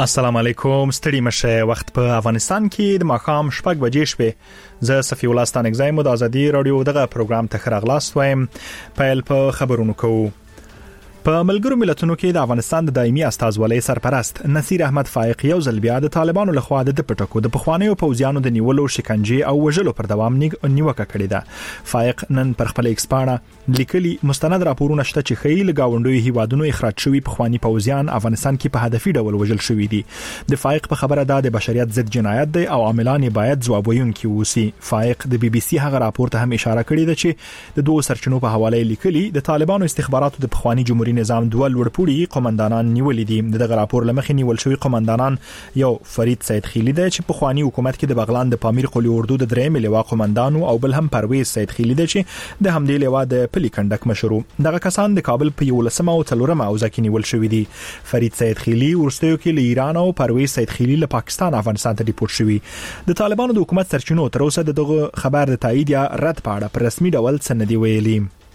السلام علیکم. ستړي مشه. وخت په افغانستان کې د ماښام 6 بجې شوه. زه صفی الله ستانګزایم د ازادي رادیو دغه پروګرام ته خراغلاست وایم. پیل په خبرونو کوو. په ملګرو ملتونو کې د افغانستان د دایمي استازولۍ سرپرست نصیر احمد فائق یو ځل بیا د طالبانو لخوا د پټکو د پخوانیو پوځیانو د نیولو شکنجه او وژلو پر دوام نیوکه کړې ده. فائق نن پر خپل ایکس پاڼه لیکلي مستند راپورونه شته چې خېل گاونډوي هیوادونو اخراج شوی پخوانی پوځیان افغانستان کې په هدفي ډول وژل شوی دي. د فائق په خبره ده د بشریت ضد جنایت دی او عاملان باید ځواب ویونکي ووسی. فائق د بي بي سي هغه راپور ته هم اشاره کړې ده چې د دوه سرچینو په حواله لیکلي د طالبانو استخباراتو د پخوانی جمهوریت نظام دوه لوړپوړي قومندانان نیولې دي. دغه راپور لمخې نیول شوی قومندانان یو فرید سید خیلی دی چې پخوانی حکومت کې د بغلان د پامیر قلی اردو د درېم لوا قومندانو او بل هم پرویز سید خیلی دی چې د همدې لوا د پلی کندک مشرو. دغه کسان د کابل په 11 او 4 اوځه کې نیول شوی دي. فرید سید خیلی ورستیو کې له ایران او پرویز سید خیلی له پاکستان افغانستان ته ریپورت شوی. د طالبانو د حکومت سرچینو تر اوسه دغه خبر د تایید یا رد په اړه پر رسمي ډول سندې ویلي.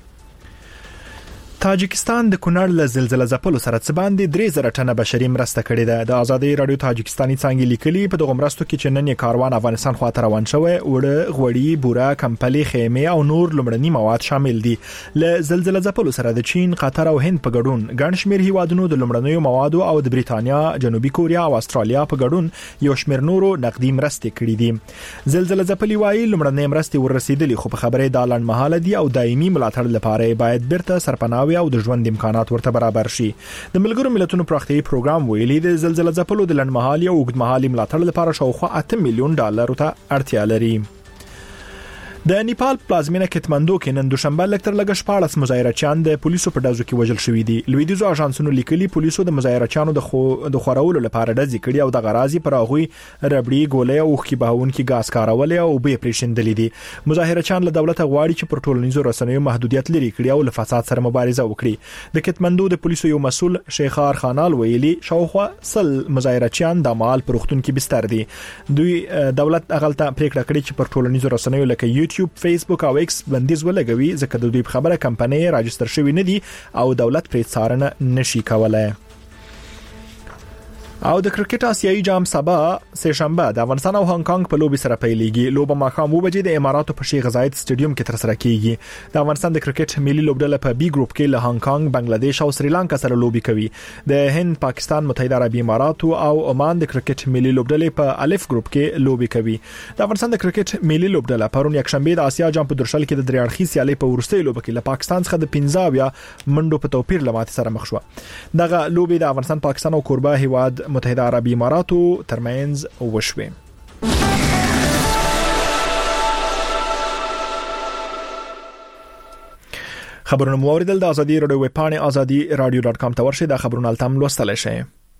تاجکستان د کونړ له زلزلې ځپلو سره څه باندې 3000 ټنه بشري مرسته کړې ده. د ازادي رادیو تاجکستاني څنګه لیکلي په دغه مرستو کې چې نن کاروان افغانستان خواته روان شوی وړه غوړی بوره کمپلي خیمه او نور لمړني مواد شامل دي. له زلزلې ځپلو سره د چین، قطر او هند په ګډون ګڼ شمېر هیوادونو د لمړنیو موادو او د بریتانیا، جنوبي کوریا او استرالیا په ګډون یو شمېر نورو نقدي مرستې کړې دي. زلزلې ځپلي وايي لمړنۍ مرستې ورسېدلې خو په خبره د لنډمهاله دي او دایمي ملاتړ لپاره باید بیرته سرپناه او د ژوند امکانات ورته برابر شي. د ملګرو ملتونو پراختیايي پروګرام ویلي د زلزلې ځپلو د لنډمهالي او اوږدمهالي ملاتړ لپاره شاوخوا $8 میلیون ته اړتیا لري. د نیپال پلازمینه کټماندو کې نن دوشنبه لکتر لګش 14 مظاهرچیان د پولیسو په ډزو کې وژل شوی دي. لویدیزو اژانسونو لیکلي پولیسو د مظاهرچیانو د خورولو لپاره ډزې کړي او د غرازي پر هغوی ربړي ګولې او خې بهونکي غاز کارولې او به پرېشندلې دي. مظاهرچیان له دولت غواړي چې پر ټولنیزو رسنیو محدودیت لري کړي او له فساد سره مبارزه وکړي. د کټماندو د پولیسو یو مسؤل شیخار خانال ویلي شاوخوا 100 مظاهرچیان د مال پروختون کې بستر دي. دوی دولت اغلطه پریکړه کړې چې پر ټولنیزو رسنیو لکه یوټیوب، فیسبوک او ایکس بندیز ولګوي ځکه د دوی خبره کمپنۍ راجستر شوی نه دي او دولت پرې څارنه نشي کولای. او د کرکټ آسیایي جام سبا سه شنبه د افغانستان او هانګ کانګ په لوبي سره پیلېږي. لوبه ماښام 2 بجې د اماراتو په شیخ زاید سټیډیوم کې تر سره کیږي. د افغانستان د کرکټ ملي لوبډله په بي ګروپ کې له هانګ کانګ، بنگلاديش او سریلانکا سره لوبي کوي. د هند، پاکستان، متحده عربي امارات او عمان د کرکټ ملي لوبډلې په الف ګروپ کې لوبي کوي. د افغانستان د کرکټ ملي لوبډله پرون یکشنبه د آسیا جام په درشل کې د درېړخي سیالي په ورستۍ لوبه کې له پاکستان څخه د 15 منډو په توپیر لمات سره مخ شو. دغه لوبي د افغانستان، پاکستان او کوربه هیواد متحده عربي اماراتو ترمنځ وشوي. خبرونه مو اوریدل. د ازادي رادیو ویب پاڼه azadi.radio.com ته ورشئ. د خبرونو التم لوستل شئ.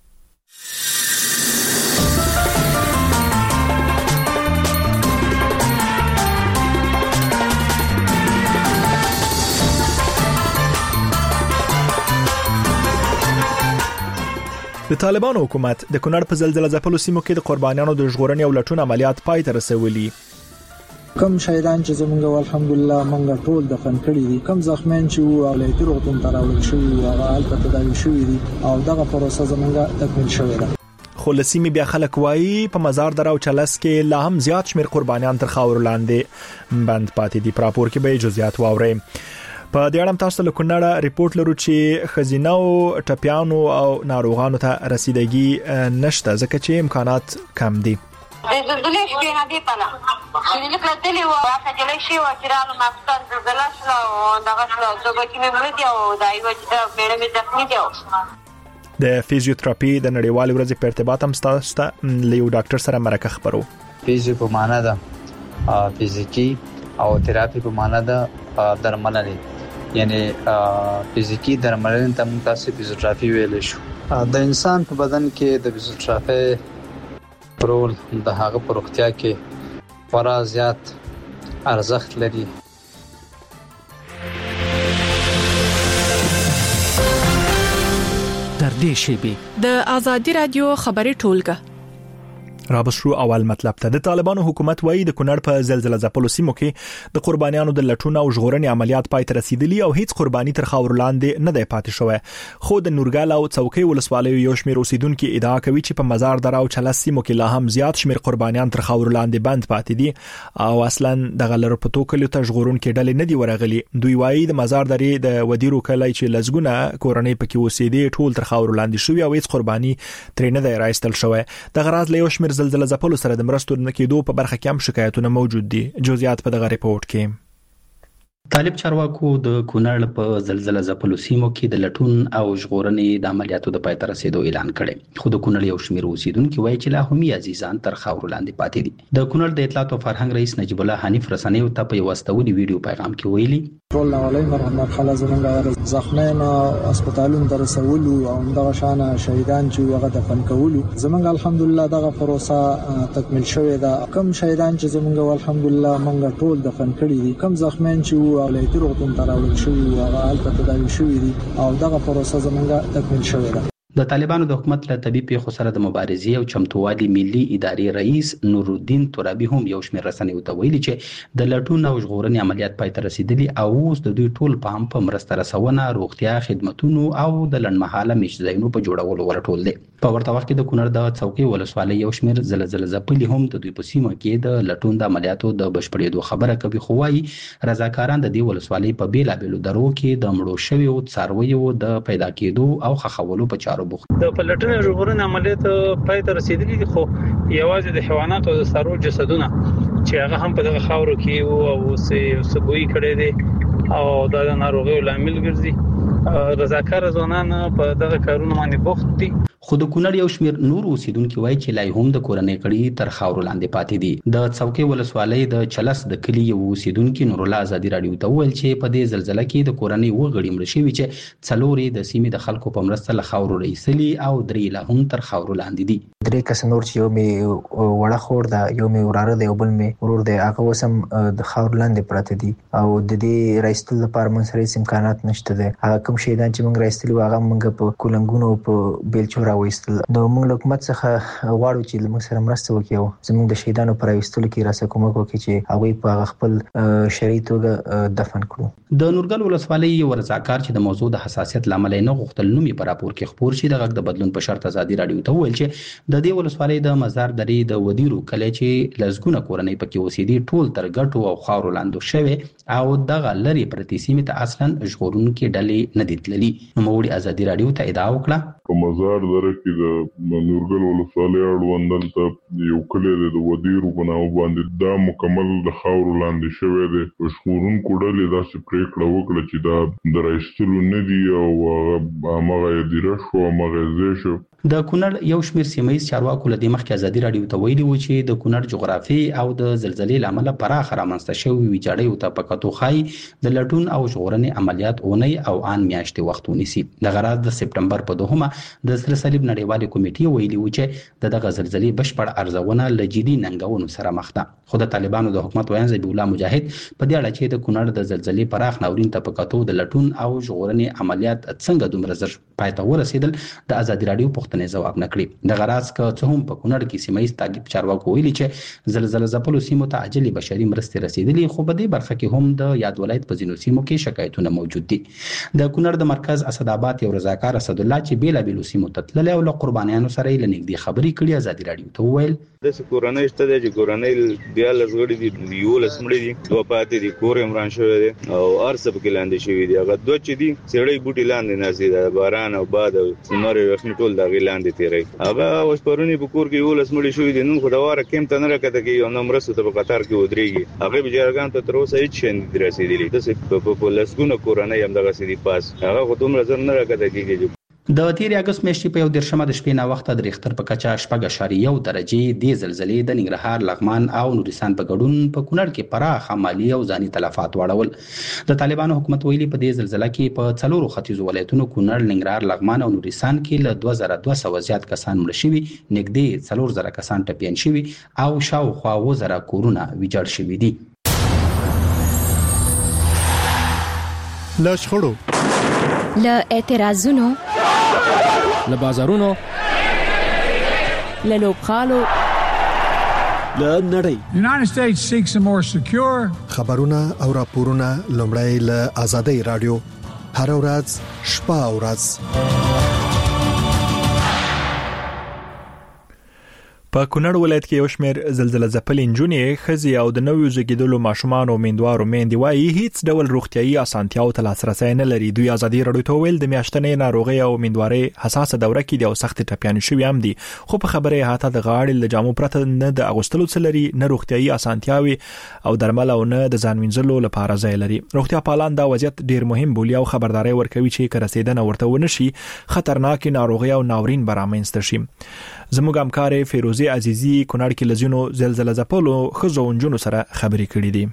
د طالبانو حکومت د کونړ په زلزلې ځپلو سیمو کې د قربانیانو د ژغورنې او لټون عملیات پای ته رسولي. کم شهیدان چې زمونږ الحمدلله مونږ ټول دفن کړي دي، کم زخمیان چې وو ولایتي روغتون ته راوړل شوي وو هغه هلته تداوي شوي دي او دغه پروسه زمونږ تکمیل شوې ده. خو لسیمې بیا خلک وایي په مزار دره او چلس کې لا هم زیات شمېر قربانیان تر خاورو لاندې بند پاتې دي. په راپور کې به جزئیات واورئ. په دې اړه تاسو له کونړه ریپورت لرو چې خزینه او ټپیانو او ناروغانو ته رسیدګي نشته ځکه چې امکانات کم دي. د زلزلې شپې نه دی پاله چې لیکل تللی و راته جلای شي و چې رالو ماکستان زلزله شله او دغه شله زوبه کې مې مړه دي او دا یو چې د میړه مې زخمي دي. د فیزیوتراپي د نړیوالې ورځې په ارتباط هم ستاسو له یو ډاکټر سره مرکه خبرو. فیزیو په معنا ده فزیکی او تراپي په معنا ده درملنه، یعنی فزیکی درملنه ته موږ تاسو فیزیوتراپي ویل شو. د انسان په بدن کې د فیزیوتراپي رول د هغه په روغتیا کې خورا زیات ارزښت لري. در دې شیبې د ازادي رادیو خبري ټولګه رابشرو اول مطلب ته د طالبانو حکومت وایي د کونړ په زلزلہ ځپلو سیمو کې د قربانیانو د لټون او ژغورنې عملیات پای ته رسیدلي او هیڅ قرباني تر خاور لاندې نه دی پاتې شوی خو د نورګل او څوکۍ ولسوالۍ یو شمېر اوسیدونکو ادعا کوي چې په مزار در او چلس سیمو کې لا هم زیات شمېر قربانیان تر خاور لاندې بند پاتې دي او اصلا د غلر په توکل ته ژغورونکو ډلې نه دی ورغلي دوی وایي د مزار درې د ودیرو کلی چې لزګونه کورنۍ پکې اوسېدي ټول تر خاور لاندې شوی او هیڅ قرباني ترې نه دی راایستل شوی د غراض له یو شمېر زلزلہ ځپلو سره د مرستو نه کېدو په برخه کې هم شکایتونه موجود دي جزئیات په دغه ریپورت کې طالب چارواکو د کونړ په زلزلہ ځپلو سیمو کې د لټون او ژغورنې د عملیاتو د پای ته رسیدو اعلان کړي خو د کونړ یو شمېر اوسیدونکو وایي چې لا هم عزیزان تر خاور لاندې پاتې دي د کونړ د اطلاعات او فرهنګ رئیس نجیب الله حنیف رسنیو ته په یو واستولي ویډیو پیغام کې ویلي ټول اولای مرحله زمونږ زخمین هسپتالونو ته رسولو او دغه شان شهیدان چې هغه دفن کولو زمونږ الحمدلله دغه پروسه تکمیل شوې ده کم شهیدان چې زمونږ الحمدلله مونږ ټول دفن کړي دي کم زخمین چې ولایتي روغتون ته راوړل شوي هغه هلته تداوي شوي دي او دغه پروسه زمونږ تکمیل شوې ده د طالبانو د حکومت له طبي پیښو سره د مبارزې او چمتووالي ملي ادارې رئیس نور الدین ترابي هم یو شمېر رسنیو ته ویلي چې د لټون او ژغورنې عملیات پای ته رسیدلي او اوس د دوی ټول پام په مرسته رسونه روغتیا خدماتونو او د لنډمهاله میشتځایونو په جوړولو ورټول دي په ورته وخت کې د کونړ د څوکۍ ولسوالۍ یو شمېر زلزلہ ځپلي هم د دوی په سیمه کې د لټون د عملیاتو د بشپړېدو خبره کوي خو وايي رضاکاران د دې ولسوالۍ په بیلابېلو درو کې د مړو شویو څارویو د پیدا کېدو او خښولو په چارو بوخت د پلټنې ژغورنې عملیات پای ته رسیدلي دي خو یوازې د حیوانات او د څارویو جسدونه چې هغه هم په دغه خاورو کې او سبوي کړي دي او دا د ناروغیو لامل ګرځي رضاکار ځوانان په دغه کارونو باندې بوخت دي خو د کونړ یو شمېر نور اوسیدونکو وایي چې لای هم د کورنۍ کړي تر خاور لاندې پاتې دي د څوکۍ ولسوالۍ د چلس د کلی یو اوسیدونکو نور الله آزادي رادیو ته ویل چې په دې زلزلہ کې د کورنۍ وګړي مړ شوي چې څلورې د سیمې د خلکو په مرسته له خاور رئیسلي او درې لا هم تر خاور لاندې دي درې کس نور چې یو می وړه خور ده یو می وراره دی او بل می ورور دی هغه وسم د خاور لاندې پراته دي او د دې رئیسل لپاره مونږ سره امکانات نشته دي هغه کوم شهیدان چې مونږ رئیسل هغه مونږ په کولنګونو په بیلچورا وېستل نو موږ حکومت څخه غواړو چې موږ سره مرسته وکړي زموږ د شهیدانو پر وستلو کې راسه کومک وکړي چې هغه په خپل شرعي توګه دفن کړو د نورګل ولسوالۍ یو رضاکار چې د موضوع د حساسیت لامل نه غوښتل نومي پر راپور کې خبر شي د غږ د بدلون په شرط آزادي رادیو ته ویل چې د دې ولسوالۍ د مزار درې د ودیرو کلی چې لزګونه کورنۍ پکې اوسېدي ټول تر ګټو او خاورو لاندې شوی او دغه لري پرتی سیمه ته اصلا ژغورونکو ډلې نه دي تللي نوموړي آزادي رادیو ته ادعا وکړه په مزار دره کې د نورګل ولسوالۍ اړوند ته یو کلی د ودیرو په نامه باندې دا مکمل د خاورو لاندې شوی دی ژغورونکو ډلې داسې پریکړه وکړه چې دا د راایستلو نه دي او هغه یې دیره شو هغه ځای شو د کونړ یو شمېر سیمه‌ییز چارواکو له دې مخکې آزادي رادیو ته ویلي و چې د کونړ جغرافي او د زلزلې له امله پراخه رامنځته شوې ویجاړۍ ته په کتو ښایي د لټون او ژغورنې عملیات اونۍ او آن میاشتې وخت ونیسي دغه راز د سپټمبر په 2 د سره صلیب نړیوالې کمیټې ویلي و چې دغه زلزلې بشپړ ارزونه له جدي ننګونو سره مخ ده خو د طالبانو د حکومت ویان ذبیح الله مجاهد په دې اړه چې د کونړ د زلزلې پراخ ناورین ته په کتو د لټون او ژغورنې عملیات څنګه دومره زر پای ته ورسېدل د آزادي رادیو پوښتنې ځواب نه کړي د غراض که څه هم په کونړ کې سیمه‌ییز تعقیب چارواکو ویلي چې زلزلہ ځپلو سیمو ته عاجلې بشري مرستې رسیدلي خو په دې برخه کې هم د یاد ولایت په ځینو سیمو کې شکایتونه موجود دي د کونړ د مرکز اسداباد یو رضاکار اسد الله چې بیلابېلو سیمو ته تللی او له قربانیانو سره یې له نږدې خبرې کړي آزادي رادیو ته وویل داسې کورنۍ شته دی چې کورنۍ 12 غړي دي 11 مړي دي دوه پاتې دي کور عمران شوی دی او ارسه پکې لاندې شوی دی هغه دوه چې دي سړی بوټي لاندې ناسي دا باران او باد او سمره وښنی ټول دا غی لاندې تیری هغه اوس پرونی په کور کې 11 مړي شوی دي نن خو دا واره کم ته نه راکته کې یو نمبر ته په قطار کې ودرېږي هغه بجارګان ته تر اوسه هیڅ شین دي رسیدلی داسې په لسګونه کورنۍ هم دغه سړي پاس هغه خو دومره زر نه راکته کېږي د تیر اگست میاشتې په 10 د شپې نه وخت د ریختر په کچا 4.1 درجه د زلزلې د ننګرهار لغمان او نورستان په ګډون په کونړ کې پراخ مالی او ځاني تلفات واړول د طالبانو حکومت ویلي په دې زلزلہ کې په څلورو ختیځو ولایتونو کونړ ننګرهار لغمان او نورستان کې له 2200 زیات کسان مړ شوي نږدې 4000 کسان ټپيان شوي او شاوخوا 1000 کورونه ویجاړ شوي دي له شخړو له اعتراضونو له بازارونو له لوبخالو لنړۍ. United States seeks a more secure خبرونه او راپورونه لومړی له آزادۍ رادیو هر ورځ شپه او ورځ. په کونړ ولایت کې یو شمېر زلزلہ ځپلې نجونې خزي او د نویو زیږیدلو ماشومان او میندوارو میندې وایي هیڅ ډول روغتيایي اسانتیاو ته لاسرسي نه لري. دوی ازادي رادیو ته ویل د میاشتنې ناروغي او میندواري حساسه دوره کې د سخت ټپيان شوی هم دي، خو په خبره هاته د غاړې له جامو پرته نه د اغوستلو څلري نه روغتيایي اسانتیاوي او درمل او نه د ځان وینځلو لپاره ځای لري. روغتیا پالان دا وضعیت ډیر مهم بولي او خبرداري ورکوي چې کرسیدنه ورته ونشي خطرناک ناروغي او ناورین برامنځته شي. زموږ همکار فیروزی عزیزی کونړ کې لزینو زلزلہ ځپلو خزو ونجونو سره خبرې کړې دي.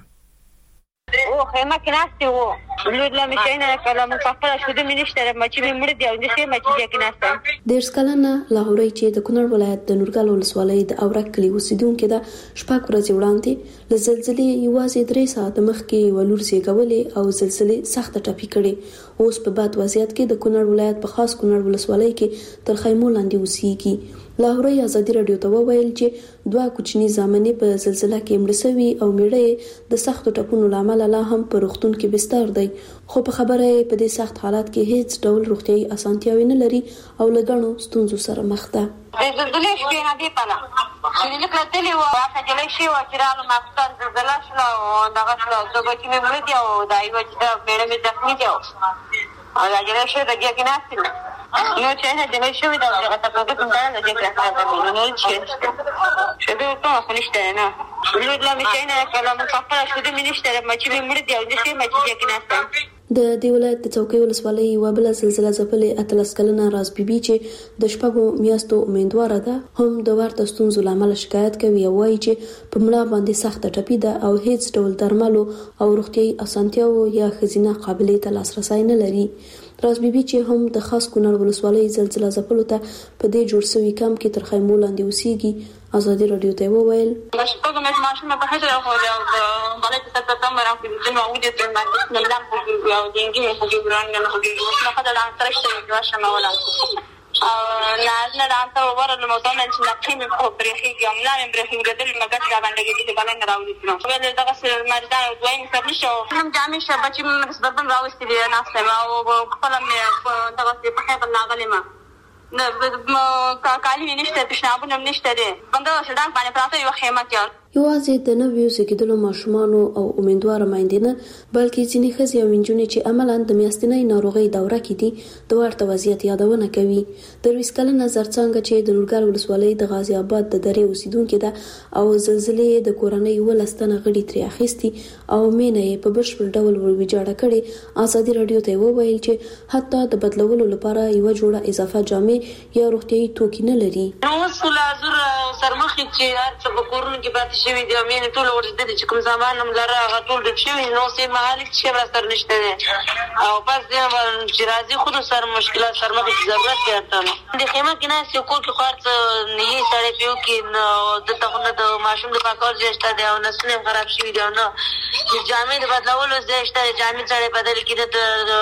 او خیمه کې ناشته وو لوړ مشینه کلم خپل شو د منشتره مچ می مړ دی او د خیمه کې ناشته د سکلنه لاهوري چې د کونړ ولایت د نورګل ولسوالۍ د اورک کلی اوسیدونکو د شپږ ورځې وړاندې له زلزلې یوازې 3 ساعت مخکې ولور زیږولې او زلزلې سخت ټپي کړي. اوس په بد وضعیت کې د کونړ ولایت په خاص کونړ ولسوالۍ کې تر خیمو لاندې اوسېږي. لاهوري آزادي رادیو ته وویل چې 2 کوچني زامنې په زلزلہ کې مړ شوي او میړه د سخت ټپونو لامل لا هم په روغتون کې بستر دی، خو په خبره په دې سخت حالات کې هیڅ ډول روغتيایي اسانتیاوي نه لري او لګڼو ستونزو سره مخ ده. د زلزلې شپې نه دی پاله چې لیکل تللی و راځي جلای شي و چې رالو ماستان زلزلہ شو او دغه شو دغه کې مې مړ دی او دایو چې دا میړه مې زخمي دی او دا جلای شي د کې ناستل نو چې نه جلای شي دا هغه ته په کوم ځای کې راځي نو چې شته ته خنشته نه لوړ مشینه کلم خپل شو د منشتره مچ می مړ دی او د خیمه کې ناستل. د دې ولایت د چوکۍ ولسوالۍ یو بل زلزلہ ځپلې اتلس کلنه راز بیبي چې د شپږو میاشتو امیدواره ده هم د ورته ستونزو لامل شکایت کوي او وایي چې په ملا باندې سخت ټپي ده او هیڅ ډول درملو او روغتيایي اسانتیاو یا خزینه قابلیت لاسرسي نه لري. راز بیبي چې هم د خاص کونړ ولسوالۍ زلزلہ ځپلو ته په دې جوړ شوی کم کې تر خیمو لاندې اوسېږي. آزادي رادیو ته وویل شپږ ماشومان په هغه ځای او بلد ته تمره کې د موجوده د بسم الله او دینګي په ګران نه هغه څه خدای له ترشته واشه مولا او نه نه انت ورته موضوع چې نقيم په بريخي عملان بريخي بدل مګر دا باندې کې باندې راوړي نو ولې دا څه مردا او دوی نه شو هم جامې شبچ من سبب راوستي دي ناس او خپل مې دا څه په خپل ناغلې ما نه کالی نشته پښنابونه نشته دي بنده شډان باندې پراته یو خیمه کې یوازې د نویو زیږیدلو ماشومانو او امیدواره میندې نه بلکې ځینې ښځې او نجونې چې عملاً د میاشتنۍ ناروغۍ دوره کې دي د ورته وضعیت یادونه کوي. د 20 کلنه زرڅانګه چې د نورګل ولسوالۍ د غازی آباد د درې اوسیدونکو ده او زلزلې د کورنۍ ولستانه غړي ترې اخیستي او مینه یې په بشپړ ډول ورویجاړه کړي. آزادي رادیو ته وویل چې حتی د بدلولو لپاره یو جوړه اضافه جامې یا روغتيایي توکي نه لري. اوس لا زر سرمخې چې هر څه په کورونو کې پاتې شوی دی امین ټول ورته دي چې کوم زمان هم لره غټول د شوی نو سي مالک چې راستر نشته دي او بس دی چې راځي خود سره مشکلات سره مخ ضرورت دی د خیمه کې نه سې کول کې خارڅ نه یې سره پیو کې د تخنه د ماشوم د پاکول ځشته دی او نسل خراب شوی دی نو چې جامې د بدلولو ځشته جامې سره بدل کې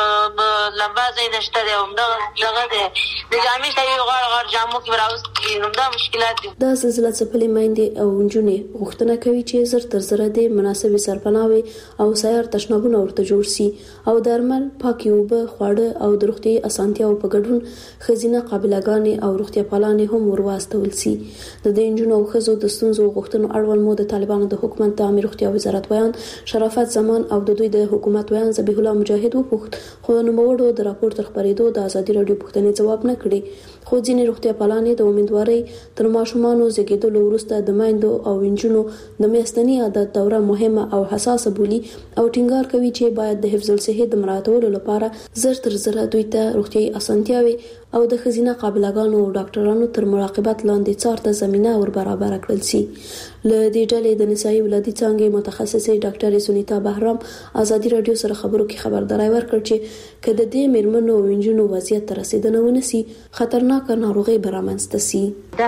د لمبا ځای نشته دی او دغه دی د جامې سره غار جامو کې راوستي نو دا مشکلات دي. د زلزلہ ځپلې میندې او نجونې غوښتنه کوي چې زر تر زر د مناسبې سرپناوي او سیار تشنابونه ورته جوړ شي او درمل پاکي اوبه خواړه او د روغتي اسانتیاو په ګډون خزینه قابلګانې او روغتیا پالانې هم ورواستول شي. د دې نجونو او ښځو د ستونزو غوښتنو اړوند مو د طالبانو د حکومت د امیر روغتیا وزارت ویان شرافت زمان او د دوی د حکومت ویان ذبیح الله مجاهد وپوښت خو نوموړو د راپور تر خبرېدو د آزادي رادیو پوښتنې ځواب نه کړي. خو ځینې روغتیا پالانې د امیدوارۍ تر ماشومانو زیږیدلو وروسته د میندو او نجونو د میاشتنۍ عادت دوره مهمه او حساسه بولي او ټینګار کوي چې باید د حفظ الصحه د مراعاتولو لپاره زر تر زر دوی ته روغتيایي اسانتیاوي او د خزینه قابلګانو او ډاکټرانو تر مراقبت لاندې څارته زمينه ور برابر کړل شي. له دې ډلې د نسایي ولادي څانګې متخصصه ډاکټر سونیتا بهرام آزادي رادیو سره خبرو کې خبرداري ورکړ چې کله د میرمنو او انجونو وضعیت تر رسیدنه ونسي خطرناک ناروغي برامنځته سي.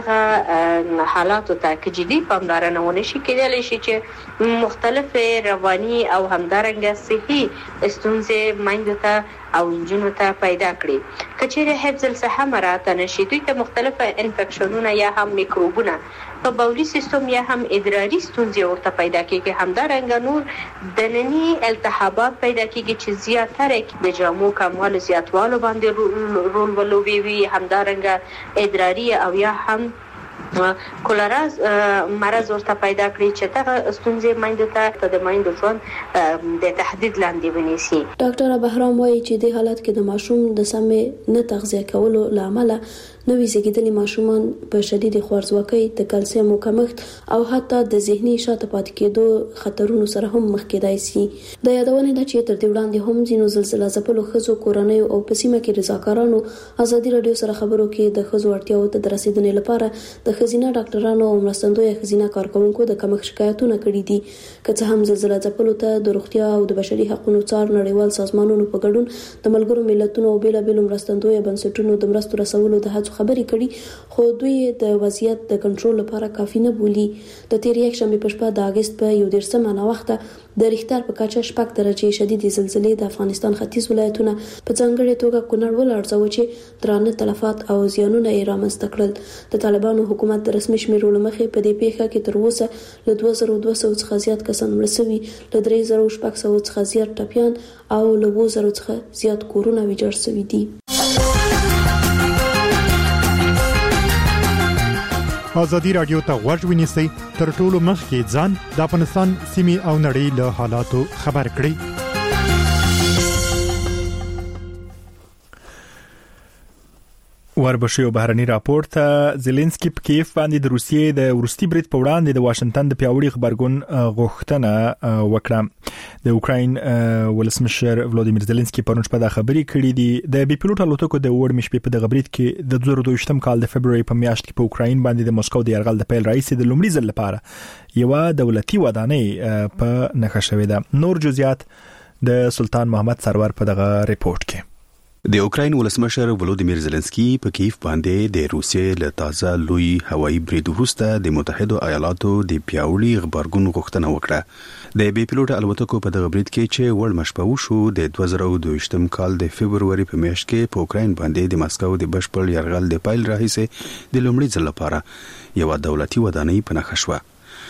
دغه حالات ته کې جدي پاملرنه ونشي کېدلی شي چې مختلف رواني او همدارنګه صحي ستونزې میندو ته او انجونو ته پیدا کړي. کچېره حفظ الصحه مراعات نشي دوی ته مختلف انفیکشنونه یا هم میکروبونه په بولي سیستم یا هم ادراري ستونزې ورته پیدا کیږي. همدارنګه نور دنني التهابات پیدا کیږي چې زیاتره د جامو کموالي زیاتوالو باندې رول ولوبوي. همدارنګه ادراري او یا هم کولرا مرض ورته پیدا کړی چې دا ستونزې مایندو ته د مایندو ژوند د تهدید لاندې ونیسي. ډاکټر بهرام وایي چې د حالت کې د ماشوم د سمې نه تغذیه کولو لامل نوې زیږیدلي ماشومان په شدید خوارځواکۍ، د کلسیم کمښت او حتی د ذهني شاته پاتې کېدو خطرونو سره هم مخ کېدای شي. د یادونې ده چې تر دې وړاندې هم ځینو زلزلہ ځپلو ښځو، کورنیو او په سیمه کې رضاکارانو ازادي راډیو سره خبرو کې د ښځو اړتیاو ته د رسیدنې لپاره د ښځینه ډاکټرانو او مرستندویه ښځینه کارکوونکو د کمښت شکایتونه کړي دي. که څه هم زلزلہ ځپلو ته د روغتیا او د بشري حقوقو څار نړیوال سازمانونو په ګډون د ملګرو ملتونو او بیلابېلو مرستندویه بنسټونو د مرستو رسولو د هڅو خبرې کړي، خو دوی د وضعیت د کنټرول لپاره کافي نه بولي. د تیر یکشنبه په شپه د اگست په 11 وخته د ریختر په کچه 6 درجه شدید زلزلې د افغانستان ختیځ ولایتونه په ځانګړې توګه کونړ ولړزاوه چې درانه تلفات او زیانونه یې رامنځته کړل. د طالبانو حکومت د رسمي شمیرو لمخې په دې پیښه کې تر اوسه له 2200 څخه زیات کسان مړه شوي، له 3600 څخه زیات ټپیان او له 2000 څخه زیات کورونه ویجاړ شوي دي. ازادي راډیو ته غوږ ونیسئ، تر ټولو مخکې ځان د افغانستان سیمې او نړۍ له حالاتو خبر کړئ. وربشي بهرني راپور ته زيلنسکي په کیف باندې د روسیې د ورستي برید په وړاندې د واشنگټن د پیاوړي خبرګون غوښتنه وکړه. د اوکراین ولسمشر ولادیمیر زيلنسکي پرون شپه د خبري کړې دي د بي پيلوټ الوتکو د وړ مشپې په دغه برید کې د 2022 کال د فبراير په میاشت کې په اوکراین باندې د مسکو د یرغل د پیل رئیس د لومړي ځل لپاره یو دولتي ودانۍ په نښه شوې ده. نور جزئیات د سلطان محمد سرور په دغه ریپورت کې. د اوکراین ولسمشر ولادیمیر زيلنسکي په کیف باندې د روسیې له تازه لوی هوایي برید وروسته د متحده ایالاتو د پیاوړي خبرګون غوښتنه وکړه. د بي پيلوټ الوتکو په دغه برید کې چې وړ مشپه وشو د 2022 کال د فبراير په میاشت کې په اوکراین باندې د مسکو د بشپړ یرغل د پیل راهیسه د لومړي ځل لپاره یو دولتي ودانۍ په نښه شوه.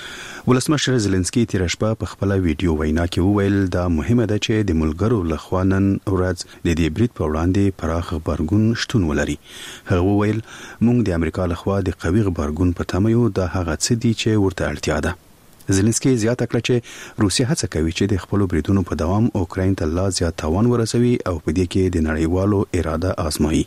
ولسمشر زيلنسکي تیر شپه په خپل ویډیو وینا کې وویل دا مهمه ده چې د ملګرو لخوا نن ورځ د دې برید په وړاندې پراخ خبرګون شتون ولري. هغه وویل موږ د امریکا لخوا د قوي خبرګون په تمه یو، دا هغه څه دي چې ورته اړتیا ده. زيلنسکي زیاته کړه چې روسیه هڅه کوي چې د خپل بریدونو په دوام اوکراین ته لا زیات تاوان ورسوي او په دې کې د نړیوالو اراده آزمایي.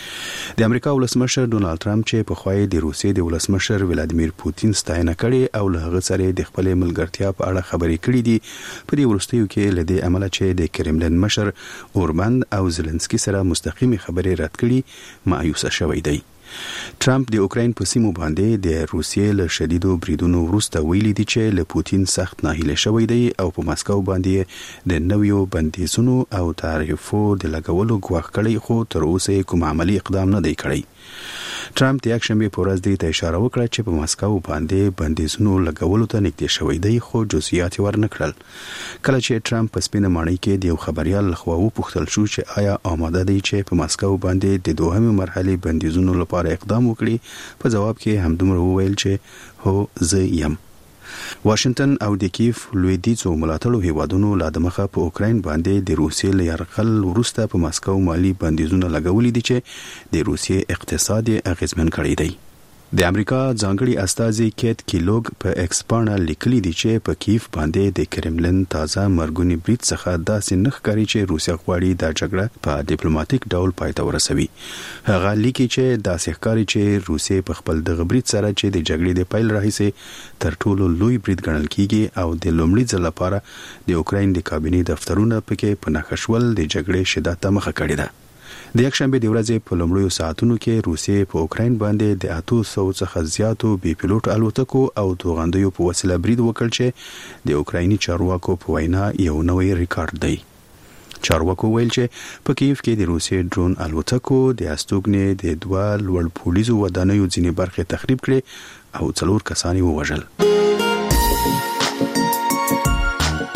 د امریکا ولسمشر ډونالد ټرمپ چې په خوای د روسیې د ولسمشر ولادیمیر پوتین ستاینه کړي او له هغه سره د خپل ملګرتیا په اړه خبرې کړې دي، په دې وروستیو کې لدې عمل چې د کرملین مشر اوربند او زيلنسکي سره مستقیم خبرې رد کړي مایوس شوی دی. ټرمپ د اوکراین په سیمو باندې د روسیې له شدیدو بریدونو وروسته ویلي دي چې له پوتین سخت ناهیله شوی دی او په مسکو باندې د نویو بندیزونو او تعرفو د لګولو غواړي کړي، خو تر اوسه کوم عملی اقدام نه دی کړی. ټرمپ د یکشنبه په ورځ دې ته اشاره وکړه چې په مسکو باندې بندیزونو لګولو ته نږدې شوی دی، خو جزئیات ورنکړل. کله چې ټرمپ په سپینه ماڼۍ کې د یو خبريال لخوا وپوښتل شو چې آیا آماده دی چې په مسکو باندې د دوهمه مرحله بندیزونو لپاره اقدام وکړي، په جواب کې همدومره وویل چې هو زه یم. واشنگټن او د کیف لویدیځو ملاتړو هیوادونو لا د مخه په اوکراین باندې د روسیې له یرغل وروسته په مسکو مالی بندیزونه لګولې دي چې د روسیې اقتصاد اغیزمن کړی دی. د امریکا ځانګړي استازي کیت کیلوګ په ایکسپانا لیکلي دي چې په کیف باندې د کرملین تازه مرګونی برید څخه داسې نه ښکاري چې روسیا غواړي دا جګړه په ډیپلوماټیک ډول پای ته ورسوي. هغه لیکي چې داسې ښکاري چې روسیا په خپل دغه برید سره چې د جګړې د پیل راهیسه تر ټولو لوی برید ګڼل کیږي او د لومړي ځل لپاره د اوکراین د کابینې دفترونه پکې په نښه شول د جګړې شدت ته مخه کړې ده. د یکشنبه د ورځې په لومړیو ساعتونو کې روسیې په اوکراین باندې د 800 څخه زیاتو بي پيلوټ الوتکو او توغندیو په وسیله برید وکړ چې د اوکرایني چارواکو په وینا یو نوې ریکارډ دی. چارواکو ویل چې په کیف کې د روسیې ډرون الوتکو د استوګنې د دوه لوړ پولیسو ودانیو ځینې برخې تخریب کړې او 4 کسان ووژل.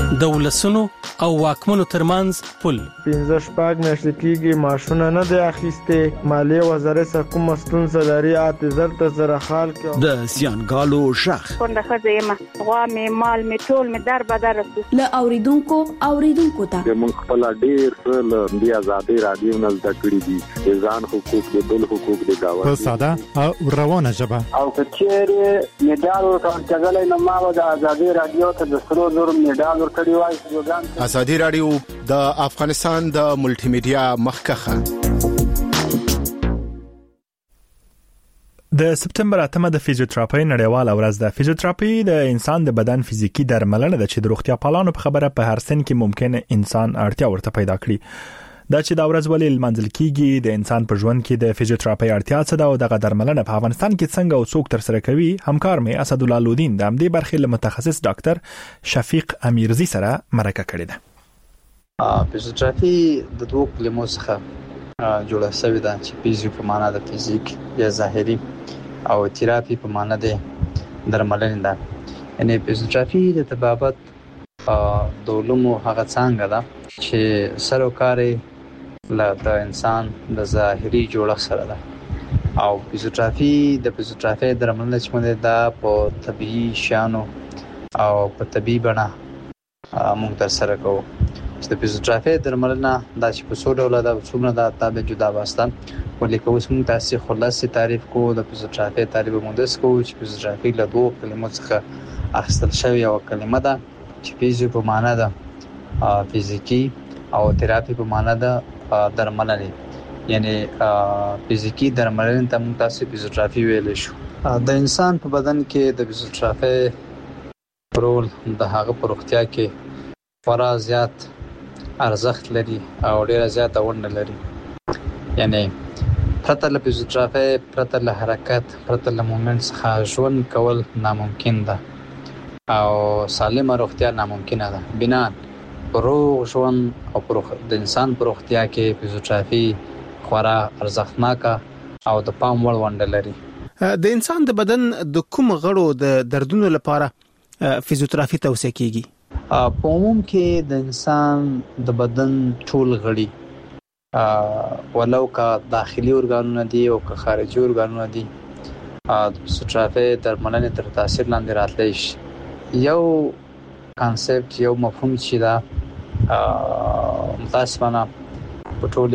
د ولسونو او واکمنو ترمنځ پل 15 شپږ میاشتې کېږي ماشونه نه دی اخیسته مالیه وزارت سره کوم ستونزه لري اته زر سره حال کې د سیانګالو شخ څنګه خزه غوا می مال می ټول می در بدر له اوریدونکو ته موږ خپل ډیر څه د آزادي رادیو نه زده کړی دي ځان حقوق د بل حقوق د گاوه په ساده او روانه ژبه او کچېره میډال ورکړل کېږي نو ما د آزادي رادیو ته د سرو زر میډال ورکړی وای آزادي رادیو د افغانستان د ملټي میډیا مخکخه د سپتمبر 8 د فزیوتراپي نړیواله ورځ ده. فزیوتراپي د انسان د بدن فزیکی درملنه ده چې د روغتیا پالانو په خبره په هر سن کې ممکن انسان اړتیا ورته پیدا کړي. دا چې دا ورځ ولې لمانځل کیږي د انسان په ژوند کې د فزیوتراپي اړتیا څه ده او دغه درملنه په افغانستان کې څنګه او څوک تر سره کوي، همکار مې اسد الله لودین د همدې برخې له متخصص ډاکټر شفیق امیرزی سره مرکه کړې ده. فزیوتراپي د دوه کلمو څخه جوړه شوې ده چې فزیو په معنا د فزیک یا ظاهري او تراپي په معنا د درملنې ده. یعنی فزیوتراپي د طبابت د علومو هغه څنګه ده چې سروکاري د انسان د ظاهري جوړښت سره ده او فزیوتراپي د فزیوتراپي درملنه چې موږ دا په طبيعي شانو او په طبيعي بڼه موږ تر سره کوو. چې د فزیوتراپي درملنه دا چې په څو ډول ده څومره ده تابع جدا واسطه ولیکو موږ تاسو خلاصي تعریف کوو. د فزیوتراپي تعریف مونږ کوو چې فزیوتراپي له دوه کلمو څخه اخیستل شوی او کلمه ده چې فزیو په معنا ده فزیکی او تراپي په معنا ده درملنه. یعنی فزیکی درملنه ته موږ تاسو فزیوتراپي ویل شو. د انسان په بدن کې د فزیوتراپي رول د هغه په روغتیا کې خورا زیات ارزښت لري او ډیره زیاته ونډه لري. یعنی پرته له فزیوتراپي پرته له حرکت پرته له مومنت څخه ژوند کول ناممکن ده او سالمه روغتیا ناممکنه ده. بنا روغ ژوند او د انسان په روغتیا کې فزیوتراپي خورا ارزښتناکه او د پام وړ ونډه لري. د انسان د بدن د کوم غړو د دردونو لپاره فزیوتراپي توصیه کیږي؟ په عموم کې د انسان د بدن ټول غړي ولو که داخلي ارګانونه دي او که خارجي ارګانونه دي د فزیوتراپي درملنې تر تاثیر لاندې راتلی شي. یو کانسپټ یو مفهوم چې دا متاسفانه په ټول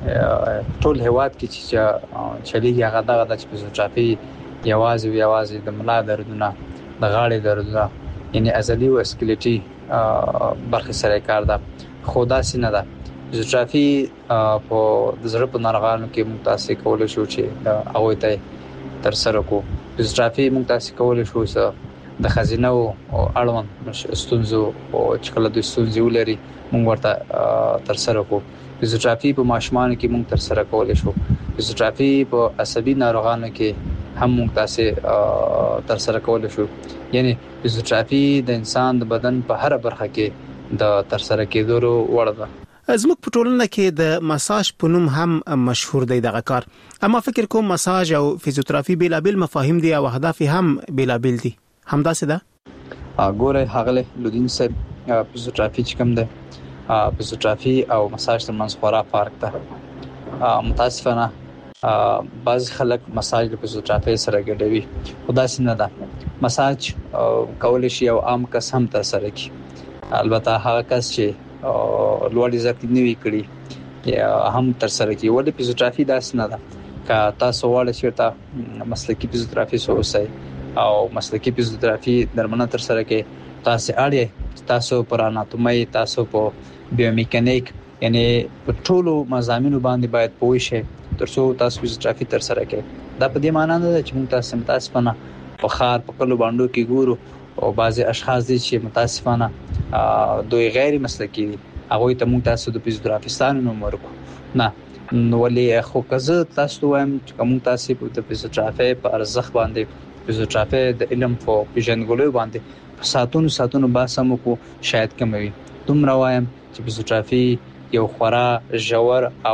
هیواد کې چې چلیږي هغه دا چې فزیوتراپي یوازې د ملا دردونه د غاړې دردونه یعنی عضلي او اسکلیټي برخې سره کار ده. خو داسې نه ده. فزیوتراپي په د زړه په ناروغانو کې موږ تاسو کولای شو چې هغه ته تر سره کو. فزیوتراپي موږ تاسو کولای شو چې د خزینه او اړوند ستونزو او چې کله د ستونزې ولري موږ ورته تر سره کو. فزیوتراپي په ماشومانو کې موږ تر سره کولای شو. فزیوتراپي په عصبي ناروغانو کې هم موږ تاسو تر سره کولای شو. یعنی فزیوتراپي د انسان د بدن په هر برخه کې د تر سره کېدو وړ ده. زموږ په ټولنه کې د مساج په نوم هم مشهور دی دغه کار. اما فکر کوم مساج او فزیوتراپي بیلابل مفاهیم دي او اهداف هم بیلابل دي. همداسې ده؟ ګوره هغه لودین صاحب فزیوتراپي چې کوم ده فزیوتراپي او مساج ترمنځ خورا فرق ده. متاسفانه بعض خلک مساج د فزیوتراپي سره ګډوي. خو داسې نه ده. مساج کولای شي یو عام کس هم تر سره کړي. البته هغه کس چې لوړ زده نه وی کړي یا هم تر سره کړي. ولې فزیوتراپي داسې نه ده. که تاسو غواړئ چې ته مسلکي فزیوتراپي اوسئ او مسلکي فزیوتراپي درملنه تر سره کې تاسو اړ تاسو پر اناتومي تاسو په بیومیکانیک یعنی په ټولو مضامینو باندې باید پوه شئ ترڅو تاسو فزیوتراپي تر سره کې. دا په دې معنی نه ده چې موږ متاسفانه په خار په کلو باندې کې ګورو او بعضي اشخاص دي چې متاسفانه دوی غیر مسلکي دي هغه ته موږ تاسو د فزیوتراپیستانو نوم ورکو. نه ولې خو کزه تاسو وایم چې کوم تاسو په فزیوتراپي په ارزښت باندې فزیوتراپي د علم په پیژندګلوي باندې ساتونو باسمو کو شاید کموي. دومره وایم چې فزیوتراپي یو خورا ژور او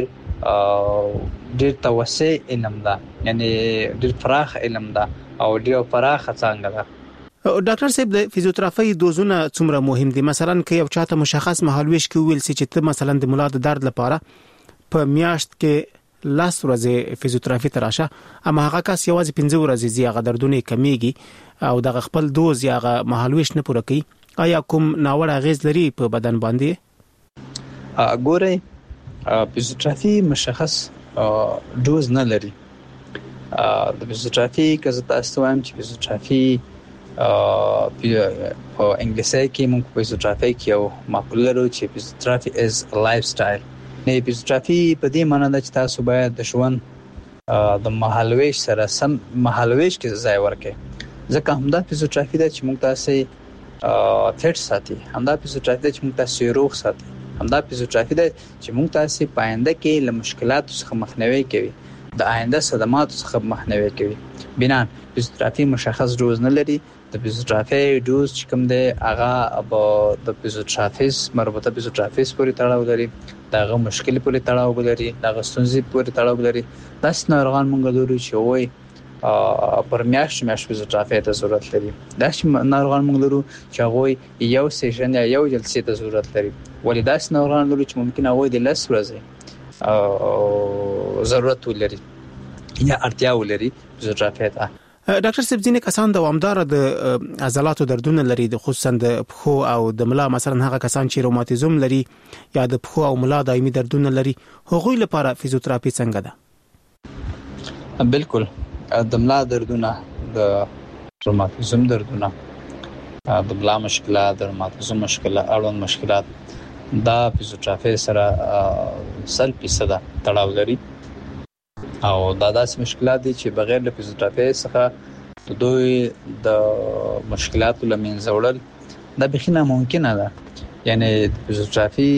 ډیر توسع علم ده. یعنی ډیر فراخ علم ده او ډیر فراخ څنګه ده. ډاکټر صاحب د فزیوتراپي دوزونه څومره مهم دي؟ مثلا که یو چاته مشخص مهالويش کې ویل چې ته مثلا د ملا د درد لپاره په میاشت کې لاس ورځې فزیوتراپي تراشه، اما هغه کس یوازې 15 ورځې زیاغه دردونه کمیږي او د خپل دوز یا مهالويش نه پوره کوي، آیا کوم ناوړه اغیز لري په بدن باندې؟ ګورئ فزیوتراپي مشخص دوز نه لري. د فزیوتراپي که زه تاسو وایم چې فزیوتراپي په انګلیسي کې موږ په فزیوتراپي کې یو مقوله لرو چې فزیوتراپي از ا لایف سټایل. نه فزیوتراپي په دې معنی ده چې تاسو باید د ژوند د مهالويش سره سم مهالويش کې ځای ورکړئ، ځکه همدا فزیوتراپي ده چې موږ تاسو فټ ساتي، همدا فزیوتراپي ده چې موږ تاسو روغ ساتي، همدا فزیوتراپي ده چې موږ تاسو په آینده کې له مشکلاتو څخه مخنیوي کوي، د آینده صدماتو څخه مخنیوي کوي. بنا فزیوتراپي مشخص ډوز نه لري. د فزیوتراپي ډوز چې کوم دی هغه د فزیوتراپیست مربوطه فزیوتراپیست پورې تړاو لري، دغه مشکل پورې تړاو لري، دغه ستونزې پورې تړاو لري. داسې ناروغان موږ لرو چې وایي پر میاشت فزیوتراپي ته ضرورت لري. داسې ناروغان موږ لرو چې هغه یو سیشن یا یو جلسې ته ضرورت لري، ولې داسې ناروغان لرو چې ممکن هغه د 10 ورځې ضرورت ولري یا اړتیا ولري فزیوتراپي ته. ډاکټر صاحب ځینې کسان دوامدار د عضلاتو دردونه لري، د خصوصا د پښو او د ملا، مثلا هغه کسان چې روماتیزم لري یا د پښو او ملا دایمي دردونه لري، هغوی لپاره فزیوتراپي څنګه ده؟ بالکل د ملا دردونه، د روماتیزم دردونه، د ملا مشکلات، د روماتیزم مشکلات، اړوند مشکلات دا فزیوتراپي سره 100% تړاو لري او دا داسې مشکلات دي چې بغیر له فزیوتراپي څخه د دوی د مشکلاتو له منځه وړل دا بخښنه ممکنه ده. یعنی فزیوتراپي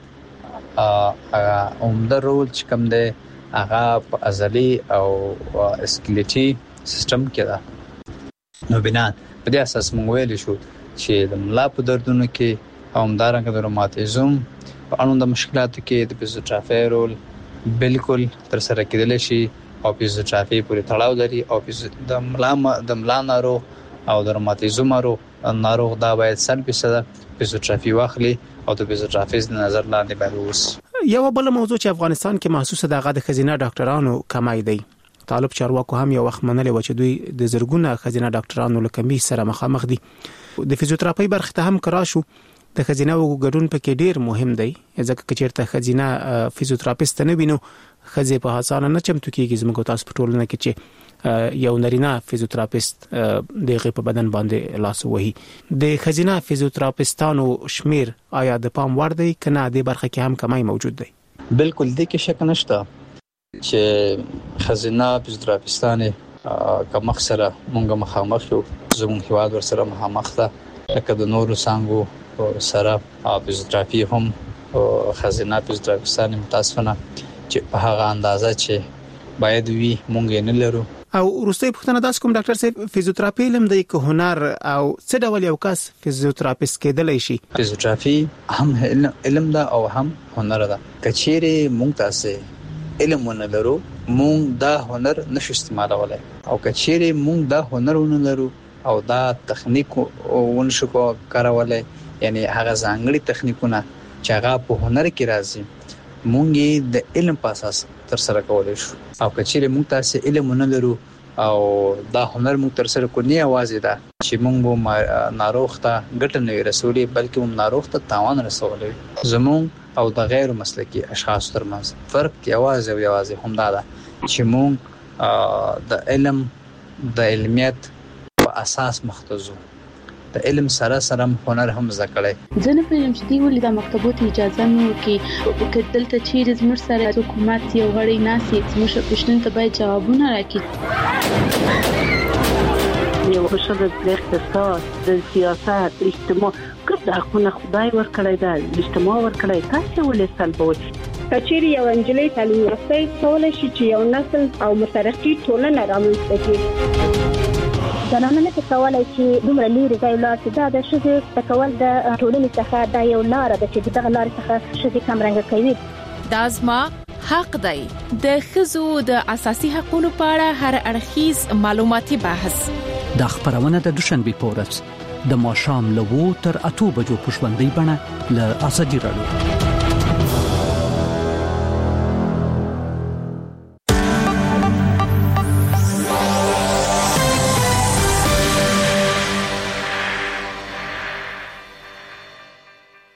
عمده رول چې کوم دی هغه په عضلي او اسکلیټي سیستم کې ده. نو بنا په دې اساس موږ ویل شو چې د ملا په دردونو کې او همدارنګه د روماتیزم په اړوند مشکلاتو کې د فزیوتراپي رول بالکل تر سره کېدل شي او فزیوتراپي پورې تړاو لري. او د ملا ناروغ او د روماتیزم ناروغ دا باید 100% فزیوتراپي واخلي او د فزیوتراپیست نظر لاندې باید ووسي. یو بل موضوع چې افغانستان کې محسوسه ده د خزینه ډاکټرانو کمای دی. طالب چارواکو هم یو وخت منلې و چې دوی د زرګونه خزینه ډاکټرانو له کمی سره مخامخ دي. د فزیوتراپي برخه ته هم کراشو د خزینه او ګډون پکې ډیر مهم دی، ځکه چې چیرته خزینه فزیوتراپیست نه وینو خزې په حسانه نه چمتو کیږي. زموږ تاسو په ټولنه کې چې یو نارینه فزیوتراپیست دغه په بدن باندې لاس وهي، د خزینه فزیوتراپیستانو شمیر آیا د پام وړ دی کنه د برخه کې هم کمای موجود دی؟ بالکل دې کې شک نشته چې خزینه فزیوتراپیستانه کوم سره مونږه مخامخ یو، زموږ هیواد ور سره مخامخ ده، لکه د نورو څنګه سره فزیوتراپي هم خزینه فزیوتراپیستان متاسفانه چې په هغه اندازه چې باید وي مونږ نه لرو. او وروستۍ پوښتنه داس کوم ډاکټر صاحب، فزیوتراپي علم د یک هنر او څه ډول یو کس فزیوتراپیست کېدلی شي؟ فزیوتراپي هم علم ده او هم هنر ده. کچېره مونږ تاسو علم ونه لرو مونږ دا هنر نشو استعمالولای، او کچېره مونږ دا هنر ونه لرو او دا تخنیک ونشو کارولای، یعنی هغه ځانګړي تخنیکونه چې هغه په هنر کې راځي مونږ د علم په اساس تر سره کولای شو. او کچېره مونږ تاسو علم نه لرو او دا هنر مونږ تر سره کو نه आवाज ده چې مونږ ناروغ ته ګټه نه رسولي بلکې مونږ ناروغ ته تاوان رسولي. زمونږ او د غیر مسلکي اشخاص ترمنځ فرق کې आवाज هم دا ده چې مونږ د علم د علمیت په اساس مختصو د علم سره هنر هم زده کړی. ځنه په علم چې دی ولې د مکتبونو اجازه نه ورکړي، دلته چیرې زموږ سره حکومت یو غړی ناسي زموږ پښتون ته باید جوابونه راکړي. یو بشر د اقتصاد، د سیاست، اجتماع ګډ حقونه خدای ورکړی دا اجتماع ورکړی، تاسو ولې سلبوي؟ کچېری یو انجلۍ تعلیم یافته کولای شي چې یو نسل او مترقي ټولنه رامنځته کړي. زنانه نه کولای شي دومره لري ځای لاړ چې دا د ښځې تکول د ټولنې څخه دا یو لار ده چې دغه لار څخه ښځې کمرنګ کوي. دا زما حق دی. د ښځو د اساسي حقوقو په اړه هر اړخیز معلوماتي بحث د خبرونه د دوشنبه پورس د ماښام له 2 تر 8 بجو په ژوندۍ بڼه له ازادي رادیو.